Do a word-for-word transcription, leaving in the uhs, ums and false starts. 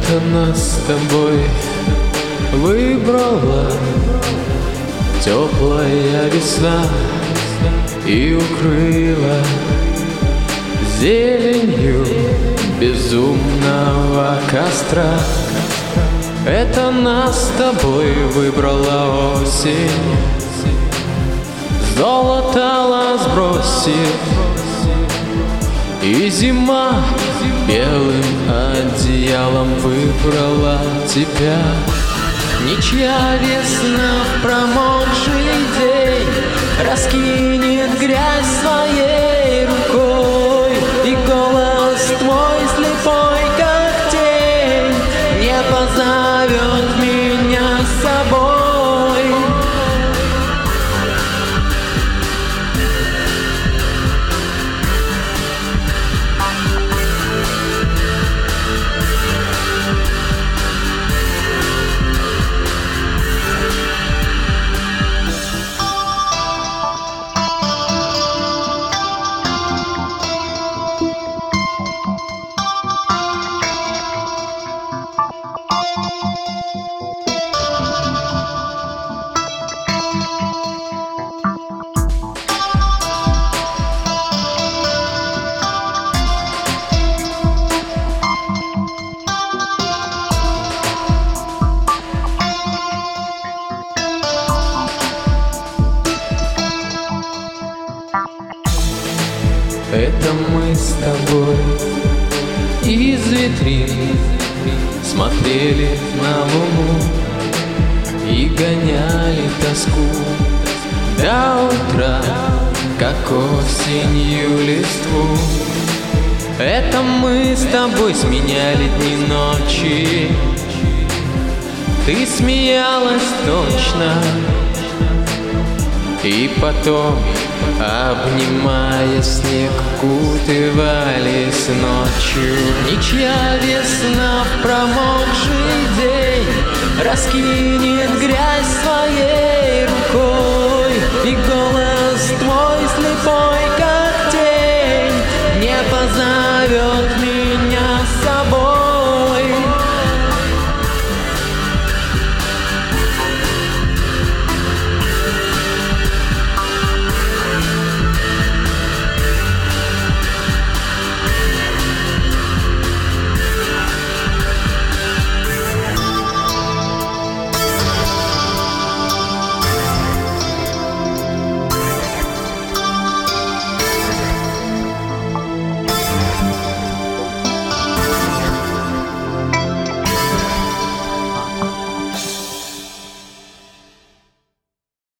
Это нас с тобой выбрала теплая весна и укрыла зеленью безумного костра. Это нас с тобой выбрала осень, золото сбросит, и зима белым одеялом выбрала тебя. Ничья весна в промокший день раскинет грязь своей рукой, и голос твой слепой, как тень, не позовет меня с собой. Это мы с тобой из витрин смотрели на луну и гоняли тоску до утра, как осенью листву. Это мы с тобой сменяли дни ночи, ты смеялась точно, и потом, обнимая снег, кутывались ночью. Ничья весна в промокший день раскинет грязь своей рукой, и голос